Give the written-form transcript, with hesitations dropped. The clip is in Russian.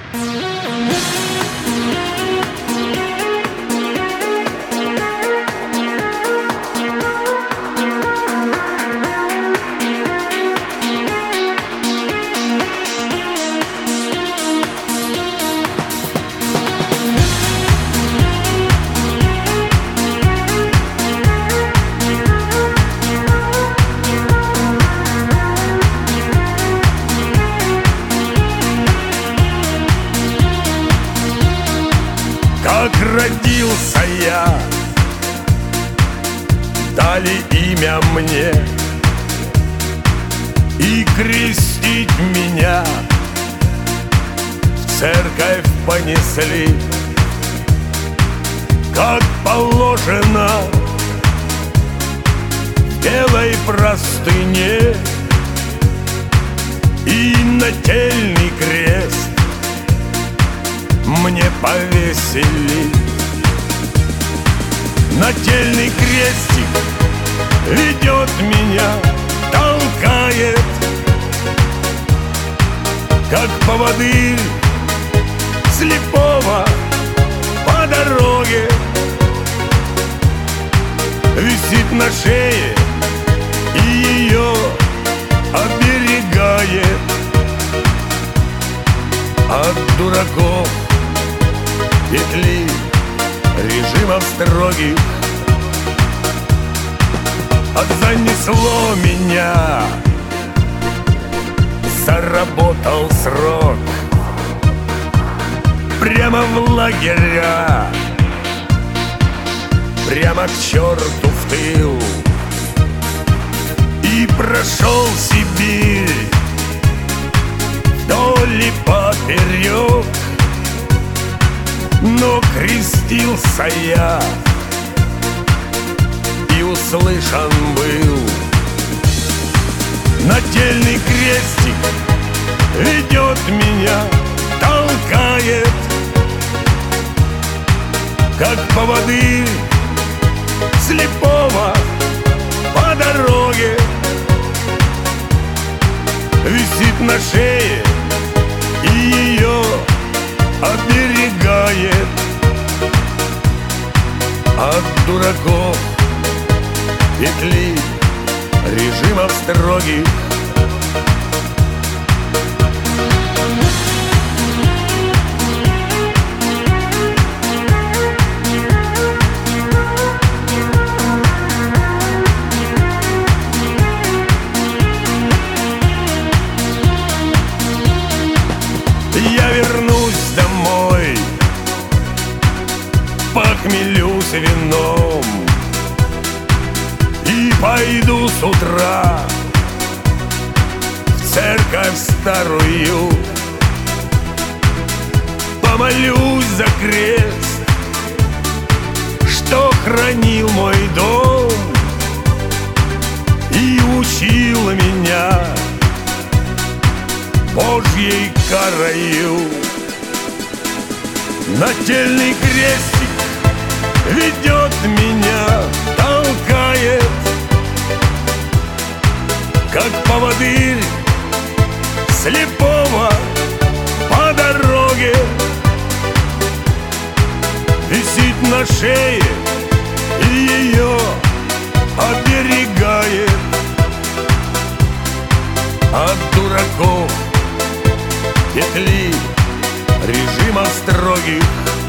Как родился я, дали имя мне, и крестить меня в церковь понесли, как положено, в белой простыне, и нательный крест мне повесили. Нательный крестик ведет меня, толкает, как поводырь слепого по дороге. Висит на шее и ее оберегает от дураков, петли режимов строгих. Занесло меня, заработал срок прямо в лагеря, прямо к черту в тыл. И прошел Сибирь вдоль и поперек, но крестился я и услышан был. Нательный крестик ведет меня, толкает, как поводырь слепого по дороге. Висит на шее и ее оберегает от дураков, петли режимов строгих. Я вернусь домой, похмелюсь вином и пойду с утра в церковь старую. Помолюсь за крест, что хранил мой дом и учил меня Божьей карою. Нательный крестик ведет меня, толкает, как поводырь слепого по дороге. Висит на шее и ее оберегает от дураков, петли режимов строгих.